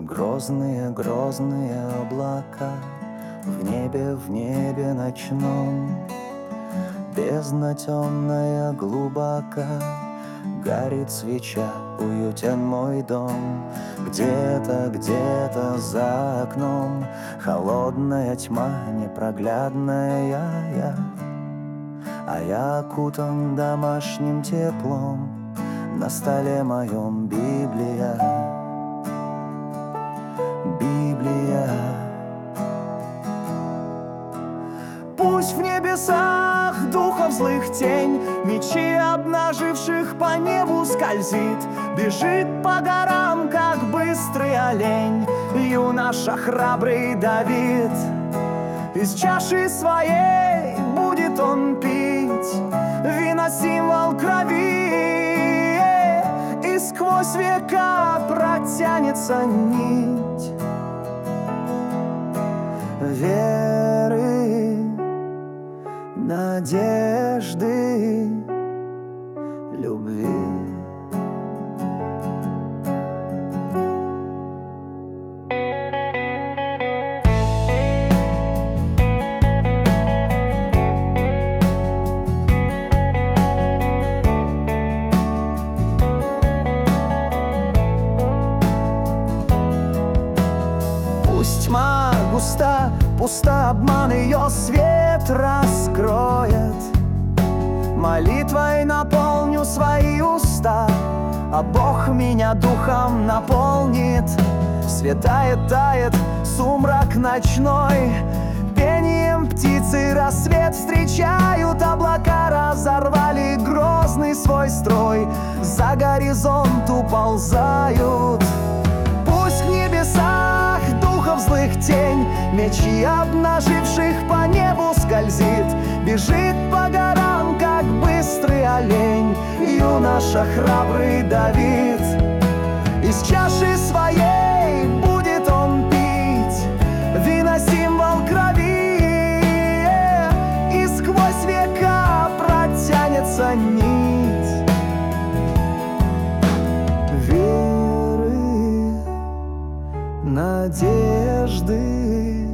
Грозные, грозные облака в небе ночном. Бездна темная глубока, горит свеча, уютен мой дом. Где-то, где-то за окном холодная тьма непроглядная, а я окутан домашним теплом. На столе моем Библия. Пусть в небесах духов злых тень, мечи обнаживших по небу скользит, бежит по горам, как быстрый олень, юноша храбрый Давид. Из чаши своей будет он пить вино, символ крови, и сквозь века протянется нить веры, надежды, любви. Пусть тьма густа, пуста, обман ее свет раскроет. Молитвой наполню свои уста, а Бог меня духом наполнит. Светает, тает сумрак ночной, пением птицы рассвет встречают. Облака разорвали грозный свой строй, за горизонт уползают. Пусть в небесах духов злых тень, мечи обнаживших по небу скользит, бежит по горам, как быстрый олень, юноша храбрый Давид. Из чаши своей будет он пить вино, символ крови, и сквозь века протянется нить веры, надежды,